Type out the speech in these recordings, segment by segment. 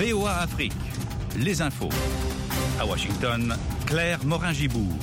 VOA Afrique, les infos. À Washington, Claire Morin-Gibourg.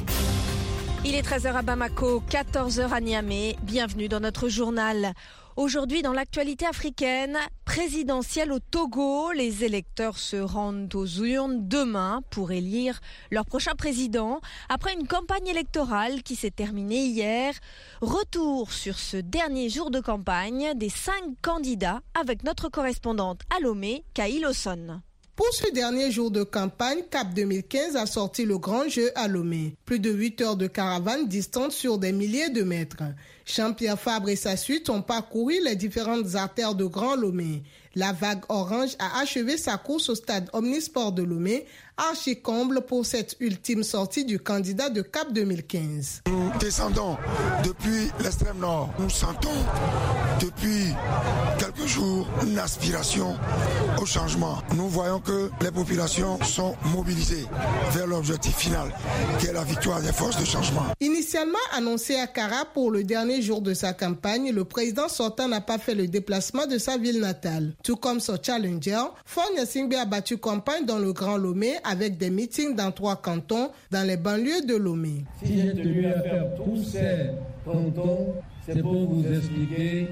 Il est 13h à Bamako, 14h à Niamey. Bienvenue dans notre journal. Aujourd'hui, dans l'actualité africaine, présidentielle au Togo, les électeurs se rendent aux urnes demain pour élire leur prochain président. Après une campagne électorale qui s'est terminée hier, retour sur ce dernier jour de campagne des 5 candidats avec notre correspondante à Lomé, Kaïl Osson. Pour ce dernier jour de campagne, CAP 2015 a sorti le grand jeu à Lomé. Plus de 8 heures de caravane distante sur des milliers de mètres. Jean-Pierre Fabre et sa suite ont parcouru les différentes artères de Grand Lomé. La vague orange a achevé sa course au stade Omnisport de Lomé, archi-comble pour cette ultime sortie du candidat de CAP 2015. Nous descendons depuis l'extrême nord. Nous sentons depuis quelques jours une aspiration au changement. Nous voyons que les populations sont mobilisées vers l'objectif final, qui est la victoire des forces de changement. Initialement annoncé à Kara pour le dernier jour de sa campagne, le président sortant n'a pas fait le déplacement de sa ville natale. Tout comme son challenger, Faure Gnassingbé a battu campagne dans le Grand Lomé avec des meetings dans 3 cantons dans les banlieues de Lomé. Si j'ai tenu à faire tous ces cantons, c'est pour vous expliquer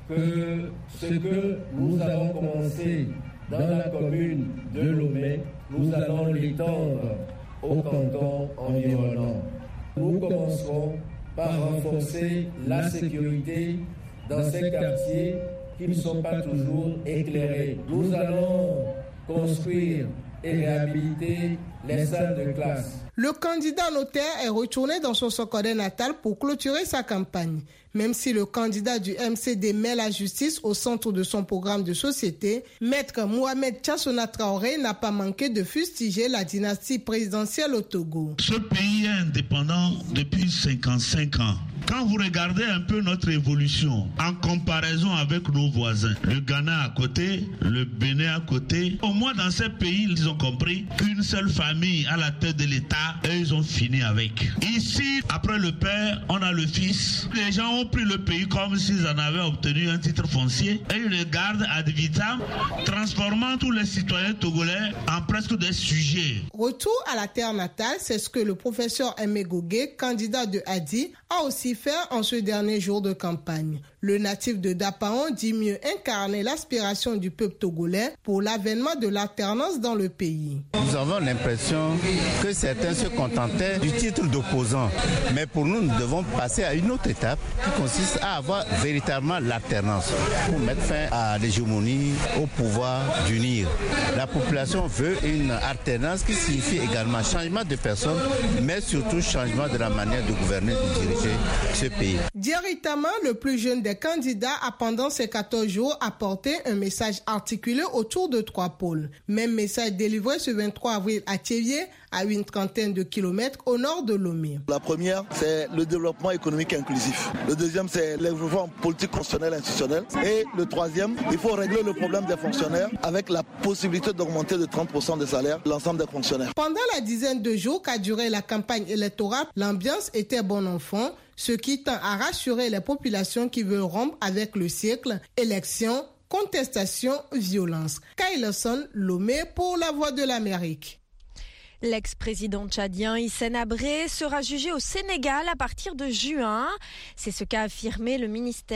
que ce que nous avons commencé dans la commune de Lomé, nous allons l'étendre aux cantons environnants. Nous commencerons par renforcer la sécurité dans ces quartiers qui ne sont pas toujours éclairés. Nous allons construire et réhabiliter les salles de classe. Le candidat notaire est retourné dans son Sokodé natal pour clôturer sa campagne. Même si le candidat du MCD met la justice au centre de son programme de société, Maître Mohamed Tchassona Traoré n'a pas manqué de fustiger la dynastie présidentielle au Togo. Ce pays est indépendant depuis 55 ans. Quand vous regardez un peu notre évolution en comparaison avec nos voisins, le Ghana à côté, le Bénin à côté, au moins dans ces pays, ils ont compris qu'une seule famille à la tête de l'État et ils ont fini avec. Ici, après le père, on a le fils. Les gens ont pris le pays comme s'ils en avaient obtenu un titre foncier et ils le gardent ad vitam, transformant tous les citoyens togolais en presque des sujets. Retour à la terre natale, c'est ce que le professeur Aimé Gogué, candidat de Hadi, a aussi fait en ce dernier jour de campagne. Le natif de Dapaon dit mieux incarner l'aspiration du peuple togolais pour l'avènement de l'alternance dans le pays. Nous avons l'impression que certains se contentaient du titre d'opposant. Mais pour nous, nous devons passer à une autre étape qui consiste à avoir véritablement l'alternance pour mettre fin à l'hégémonie, au pouvoir d'unir. La population veut une alternance qui signifie également changement de personnes, mais surtout changement de la manière de gouverner, de diriger ce pays. Directement, le plus jeune des candidats a pendant ces 14 jours apporté un message articulé autour de 3 pôles. Même message délivré ce 23 avril à Thiévié, à une trentaine de kilomètres au nord de Lomé. La première, c'est le développement économique inclusif. Le deuxième, c'est les réformes politiques, constitutionnelles, institutionnelles. Et le troisième, il faut régler le problème des fonctionnaires avec la possibilité d'augmenter de 30% des salaires l'ensemble des fonctionnaires. Pendant la dizaine de jours qu'a duré la campagne électorale, l'ambiance était bon enfant, ce qui tend à rassurer les populations qui veulent rompre avec le siècle, élections, contestation, violence. Kaïl Osson, Lomé pour la Voix de l'Amérique. L'ex-président tchadien Hissène Habré sera jugé au Sénégal à partir de juin. C'est ce qu'a affirmé le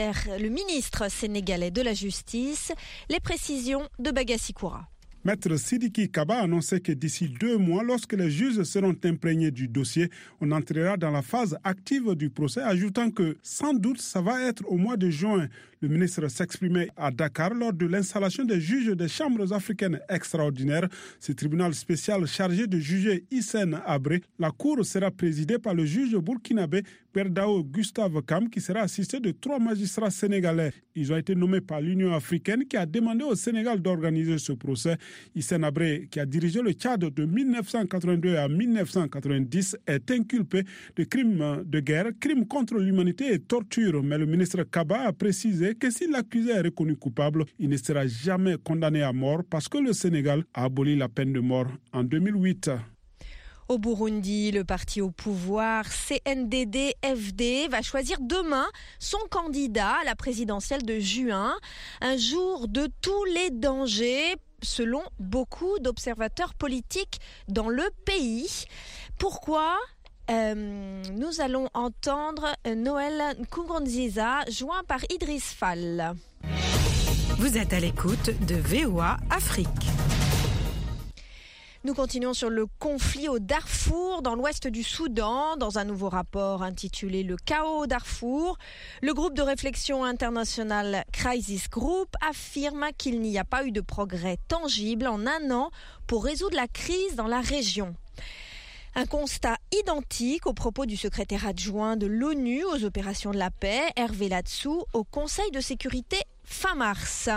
ministre sénégalais de la Justice. Les précisions de Bagassi Koura. Maître Sidiki Kaba a annoncé que d'ici 2 mois, lorsque les juges seront imprégnés du dossier, on entrera dans la phase active du procès, ajoutant que sans doute ça va être au mois de juin. Le ministre s'exprimait à Dakar lors de l'installation des juges des chambres africaines extraordinaires. Ce tribunal spécial chargé de juger Hissène Habré. La cour sera présidée par le juge burkinabé Perdao Gustave Kam, qui sera assisté de 3 magistrats sénégalais. Ils ont été nommés par l'Union africaine qui a demandé au Sénégal d'organiser ce procès. Hissène Habré, qui a dirigé le Tchad de 1982 à 1990, est inculpé de crimes de guerre, crimes contre l'humanité et torture. Mais le ministre Kaba a précisé que si l'accusé est reconnu coupable, il ne sera jamais condamné à mort parce que le Sénégal a aboli la peine de mort en 2008. Au Burundi, le parti au pouvoir CNDD-FD va choisir demain son candidat à la présidentielle de juin. Un jour de tous les dangers selon beaucoup d'observateurs politiques dans le pays. Pourquoi ? Nous allons entendre Noël Nkurunziza, joint par Idriss Fall. Vous êtes à l'écoute de VOA Afrique. Nous continuons sur le conflit au Darfour, dans l'ouest du Soudan. Dans un nouveau rapport intitulé « Le chaos au Darfour », le groupe de réflexion international Crisis Group affirme qu'il n'y a pas eu de progrès tangible en un an pour résoudre la crise dans la région. Un constat identique aux propos du secrétaire adjoint de l'ONU aux opérations de la paix, Hervé Latsou, au Conseil de sécurité fin mars.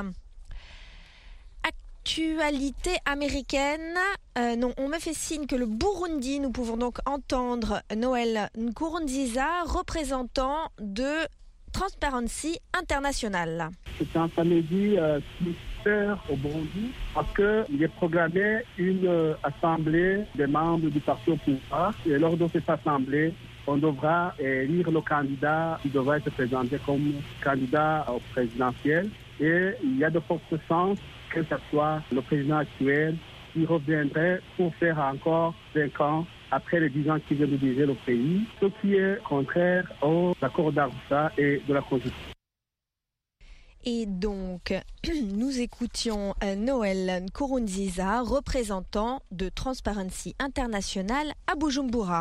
Actualité américaine, on me fait signe que le Burundi, nous pouvons donc entendre Noël Nkurunziza, représentant de Transparency International. C'est un samedi au Burundi parce qu'il est programmé une assemblée des membres du parti au pouvoir et lors de cette assemblée, on devra élire le candidat qui devra être présenté comme candidat au présidentiel et il y a de fortes chances que ce soit le président actuel qui reviendrait pour faire encore 5 ans après les 10 ans qu'il vient de diriger le pays, ce qui est contraire aux accords d'Arusha et de la Constitution. Et donc, nous écoutions Noël Nkurunziza, représentant de Transparency International à Bujumbura.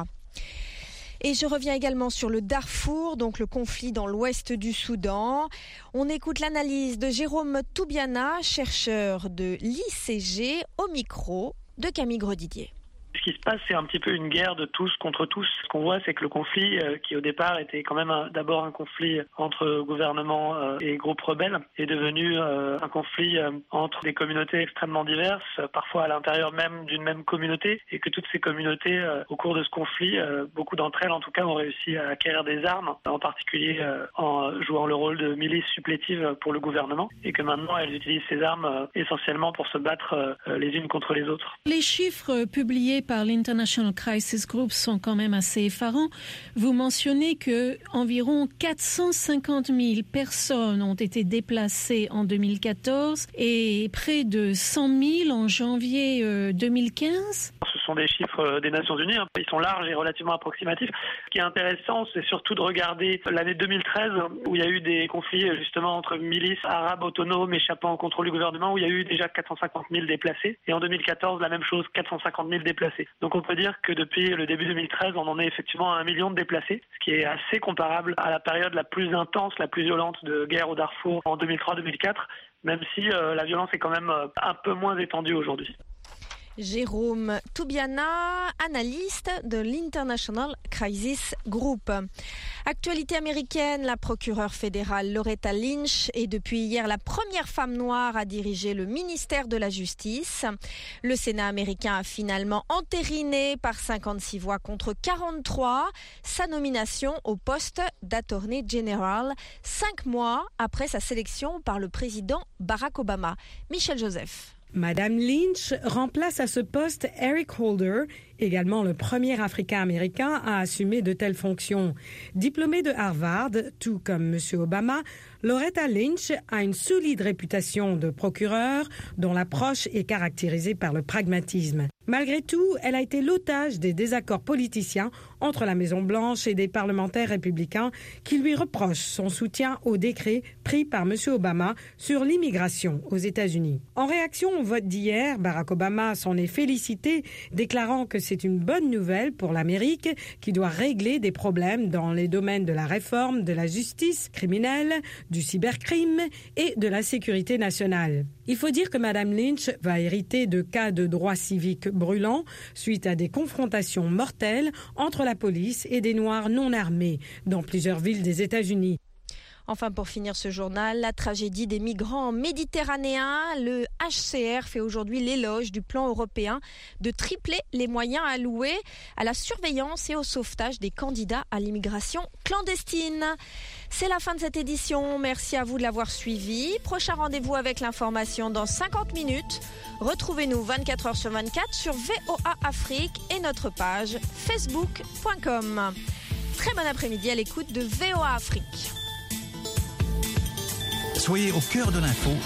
Et je reviens également sur le Darfour, donc le conflit dans l'ouest du Soudan. On écoute l'analyse de Jérôme Toubiana, chercheur de l'ICG, au micro de Camille Gredidier. Ce qui se passe, c'est un petit peu une guerre de tous contre tous. Ce qu'on voit, c'est que le conflit, qui au départ était quand même d'abord un conflit entre gouvernement et groupes rebelles, est devenu un conflit entre des communautés extrêmement diverses, parfois à l'intérieur même d'une même communauté, et que toutes ces communautés, au cours de ce conflit, beaucoup d'entre elles en tout cas ont réussi à acquérir des armes, en particulier en jouant le rôle de milice supplétive pour le gouvernement, et que maintenant elles utilisent ces armes essentiellement pour se battre les unes contre les autres. Les chiffres publiés par l'International Crisis Group sont quand même assez effarants. Vous mentionnez que environ 450 000 personnes ont été déplacées en 2014 et près de 100 000 en janvier 2015. Ce sont des chiffres des Nations Unies, ils sont larges et relativement approximatifs. Ce qui est intéressant, c'est surtout de regarder l'année 2013 où il y a eu des conflits justement entre milices arabes autonomes échappant au contrôle du gouvernement, où il y a eu déjà 450 000 déplacés. Et en 2014, la même chose, 450 000 déplacés. Donc on peut dire que depuis le début 2013, on en est effectivement à 1 million de déplacés, ce qui est assez comparable à la période la plus intense, la plus violente de guerre au Darfour en 2003-2004, même si la violence est quand même un peu moins étendue aujourd'hui. Jérôme Toubiana, analyste de l'International Crisis Group. Actualité américaine, la procureure fédérale Loretta Lynch est depuis hier la première femme noire à diriger le ministère de la Justice. Le Sénat américain a finalement entériné par 56 voix contre 43 sa nomination au poste d'Attorney General 5 mois après sa sélection par le président Barack Obama. Michel Joseph. Madame Lynch remplace à ce poste Eric Holder, également le premier Africain-Américain à assumer de telles fonctions. Diplômée de Harvard, tout comme M. Obama, Loretta Lynch a une solide réputation de procureure dont l'approche est caractérisée par le pragmatisme. Malgré tout, elle a été l'otage des désaccords politiciens entre la Maison-Blanche et des parlementaires républicains qui lui reprochent son soutien au décret pris par M. Obama sur l'immigration aux États-Unis. En réaction au vote d'hier, Barack Obama s'en est félicité, déclarant que c'est une bonne nouvelle pour l'Amérique qui doit régler des problèmes dans les domaines de la réforme de la justice criminelle, du cybercrime et de la sécurité nationale. Il faut dire que Mme Lynch va hériter de cas de droit civique brûlants suite à des confrontations mortelles entre la police et des Noirs non armés dans plusieurs villes des États-Unis. Enfin, pour finir ce journal, la tragédie des migrants méditerranéens. Le HCR fait aujourd'hui l'éloge du plan européen de tripler les moyens alloués à la surveillance et au sauvetage des candidats à l'immigration clandestine. C'est la fin de cette édition. Merci à vous de l'avoir suivi. Prochain rendez-vous avec l'information dans 50 minutes. Retrouvez-nous 24 heures sur 24 sur VOA Afrique et notre page facebook.com. Très bon après-midi à l'écoute de VOA Afrique. Soyez au cœur de l'info